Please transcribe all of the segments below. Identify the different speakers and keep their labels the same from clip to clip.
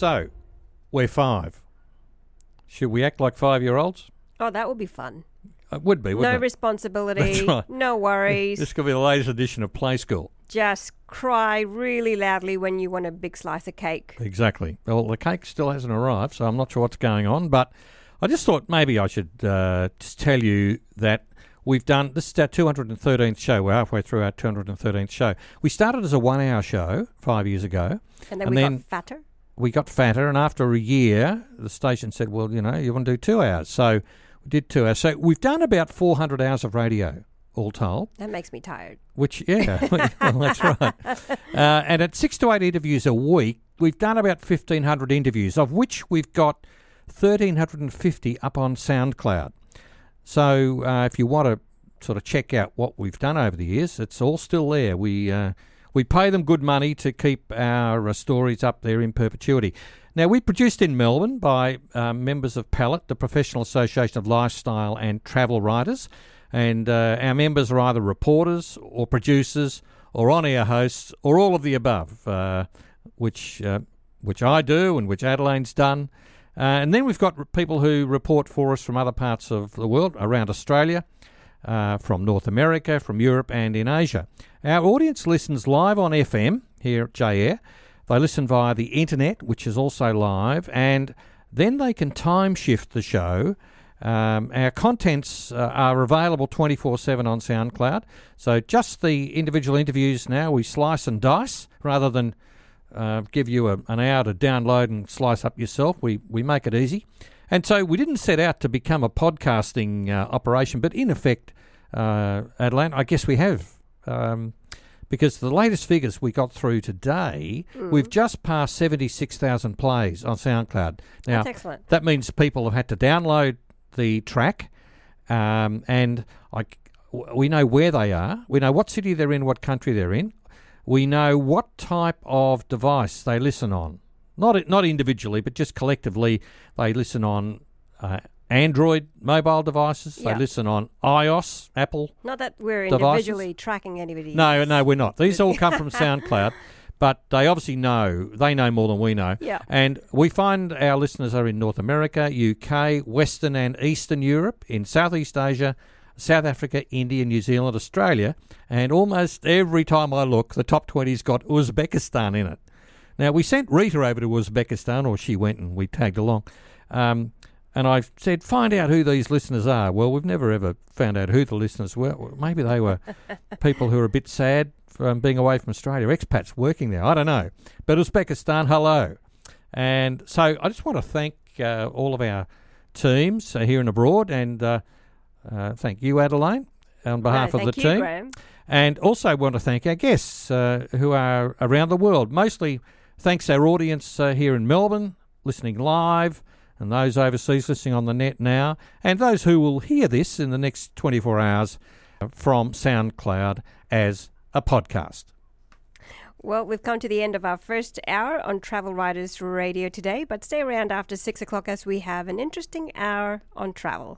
Speaker 1: So, we're 5. Should we act like 5-year-olds?
Speaker 2: Oh, that would be fun.
Speaker 1: It would be, wouldn't
Speaker 2: No
Speaker 1: it?
Speaker 2: responsibility,
Speaker 1: That's right.
Speaker 2: no worries.
Speaker 1: This could be the latest edition of Play School.
Speaker 2: Just cry really loudly when you want a big slice of cake.
Speaker 1: Exactly. Well, the cake still hasn't arrived, so I'm not sure what's going on, but I just thought maybe I should just tell you that we've done, this is our 213th show. We're halfway through our 213th show. We started as a 1-hour show 5 years ago.
Speaker 2: And then we got fatter?
Speaker 1: We got fatter, and after a year, the station said, well, you know, you want to do 2 hours. So we did 2 hours. So we've done about 400 hours of radio, all told.
Speaker 2: That makes me tired.
Speaker 1: Which, yeah, well, that's right. And at 6 to 8 interviews a week, we've done about 1,500 interviews, of which we've got 1,350 up on SoundCloud. So if you want to sort of check out what we've done over the years, it's all still there. We pay them good money to keep our stories up there in perpetuity. Now, we're produced in Melbourne by members of PALET, the Professional Association of Lifestyle and Travel Writers, and our members are either reporters or producers or on-air hosts or all of the above, which I do and which Adelaine's done. And then we've got people who report for us from other parts of the world, around Australia, from North America, from Europe and in Asia. Our audience listens live on FM here at J-Air. They listen via the internet, which is also live, and then they can time shift the show. Our contents are available 24/7 on SoundCloud. So just the individual interviews now, we slice and dice rather than give you an hour to download and slice up yourself. We make it easy. And so we didn't set out to become a podcasting operation, but in effect, Adelaine, I guess we have. Because the latest figures we got through today, we've just passed 76,000 plays on SoundCloud. Now,
Speaker 2: that's excellent.
Speaker 1: That means people have had to download the track, and we know where they are. We know what city they're in, what country they're in. We know what type of device they listen on. Not individually, but just collectively. They listen on Android mobile devices.
Speaker 2: Yeah.
Speaker 1: They listen on iOS, Apple.
Speaker 2: Not that we're
Speaker 1: devices.
Speaker 2: individually tracking anybody.
Speaker 1: No, we're not. These all come from SoundCloud, but they obviously know. They know more than we know.
Speaker 2: Yeah.
Speaker 1: And we find our listeners are in North America, UK, Western and Eastern Europe, in Southeast Asia, South Africa, India, New Zealand, Australia, and almost every time I look, the top 20's got Uzbekistan in it. Now, we sent Rita over to Uzbekistan, or she went and we tagged along, and I said, find out who these listeners are. Well, we've never ever found out who the listeners were. Maybe they were people who are a bit sad from being away from Australia, expats working there. I don't know. But Uzbekistan, hello. And so I just want to thank all of our teams here and abroad, and thank you, Adelaine, on behalf of the team.
Speaker 2: Thank you, Graham.
Speaker 1: And also want to thank our guests who are around the world. Mostly thanks our audience here in Melbourne, listening live, and those overseas listening on the net now, and those who will hear this in the next 24 hours from SoundCloud as a podcast.
Speaker 2: Well, we've come to the end of our first hour on Travel Writers Radio today, but stay around after 6 o'clock as we have an interesting hour on travel.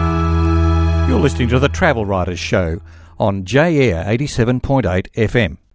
Speaker 2: You're listening to the Travel Writers Show on J-Air 87.8 FM.